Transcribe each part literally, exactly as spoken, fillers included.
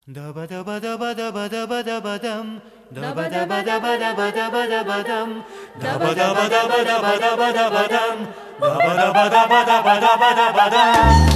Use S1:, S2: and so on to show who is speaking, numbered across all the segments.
S1: Daba daba daba daba daba daba dam. Daba daba daba daba daba daba dam. Daba daba daba daba daba daba dam. Daba daba daba daba daba daba dam.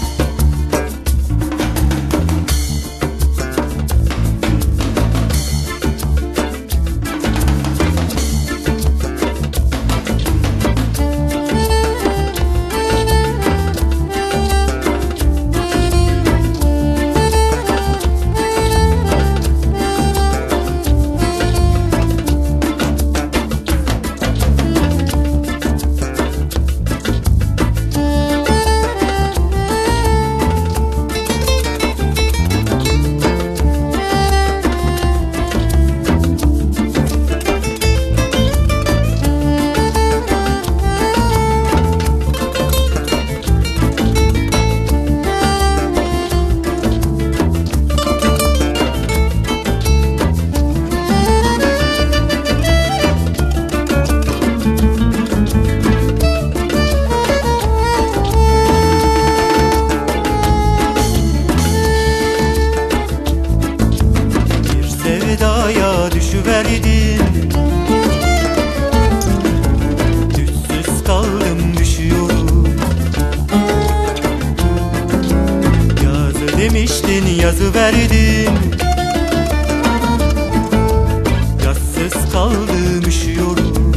S1: Sevdaya düşüverdim, düşsüz kaldım düşüyorum. Yazı demiştin yazı verdim, yazsız kaldım üşüyorum.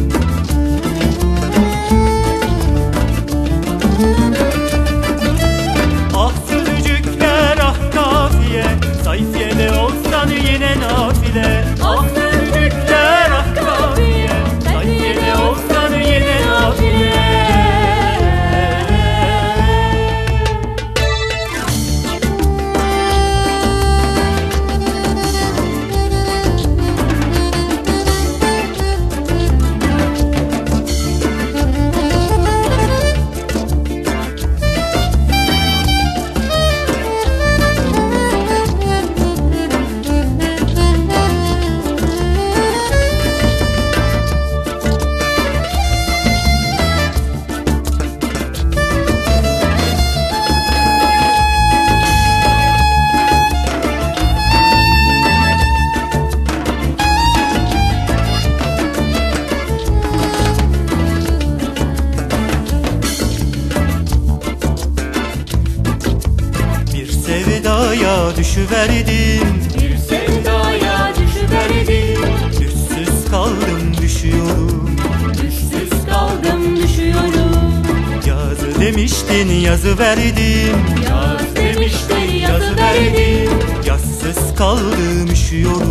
S1: Ah sözcükler ah kafiye, sayfiyede olsan yine nafile. Ah sözcükler ah kafiye, sayfiyede olsan yine nafile. Sevdaya düşüverdim,
S2: bir sevdaya düşüverdim.
S1: düşsüz kaldım düşüyorum,
S2: Düşsüz kaldım düşüyorum.
S1: yazı demiştin yazı verdim,
S2: Yaz demiştin yazı verdim.
S1: yazsız kaldım üşüyorum.